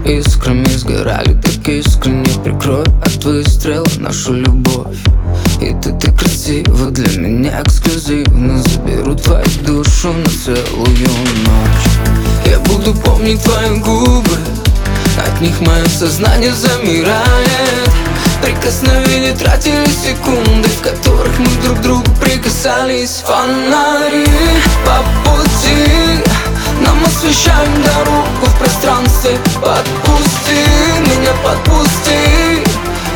искрами сгорали так искренне. Прикрой от выстрела нашу любовь. И ты красива для меня эксклюзивно. Заберу твою душу на целую ночь. Я буду помнить твои губы, от них мое сознание замирает. Прикосновения тратили секунды, в которых мы друг к другу прикасались. Фонари по пути нам освещаем дорогу в пространстве. Подпусти меня, подпусти.